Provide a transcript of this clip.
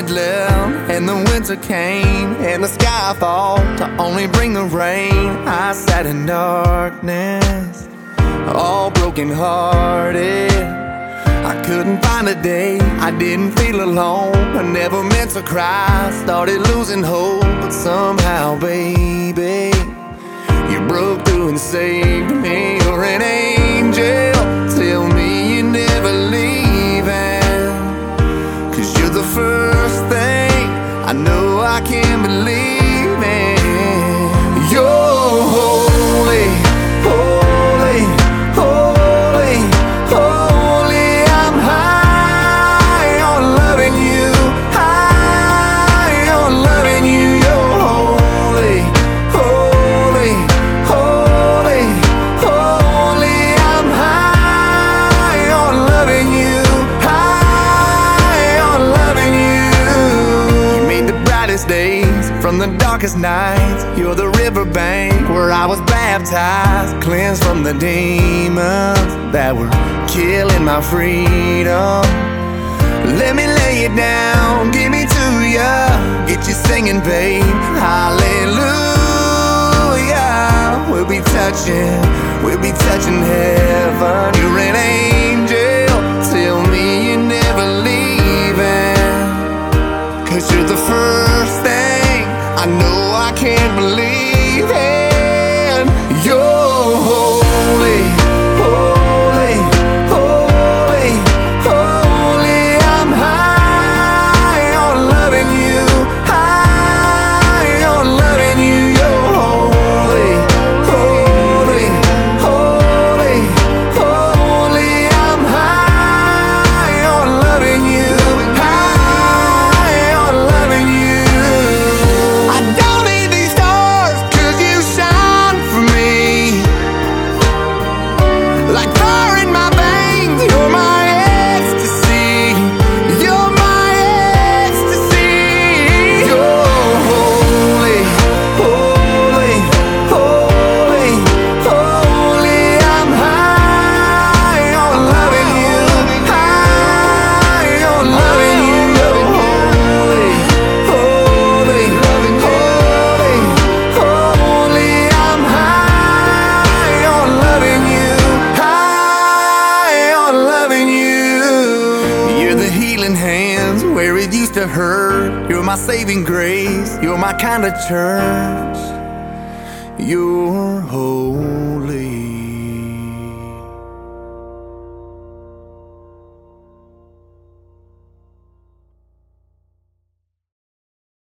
had left and the winter came and the sky fall to only bring the rain. I sat in darkness, all broken hearted. I couldn't find a day I didn't feel alone. I never meant to cry, started losing hope, but somehow, baby, you broke through and saved me. You're an angel, tell me you're never leaving, 'cause you're the first thing I know I can believe in. You're holy, holy, holy, holy. I'm high on loving you, high on loving you. You're holy, holy, holy, holy. I'm high on loving you, high on loving you. You made the brightest days from the darkest nights. You're the riverbank where I was baptized, cleansed from the demons that were killing my freedom. Let me lay it down, give me to ya, get you singing, babe. Hallelujah. We'll be touching heaven. You're an angel, tell me you're never leaving, 'cause you're the first thing I know I can't believe in. You're holy, holy, holy, holy. I'm high on loving you, high on loving you. You're holy, holy, holy, holy. I'm high on loving you, high on loving you. I don't need these stars 'cause you shine for me. Like fire in my veins, you're my ecstasy. You're my ecstasy. You're holy, holy, holy, holy. I'm high on loving you, high on loving you. You're holy, holy, holy, holy. I'm high on loving you, high on loving you. You're the healing hands where it used to hurt. You're my saving grace, you're my kind of church. You're holy.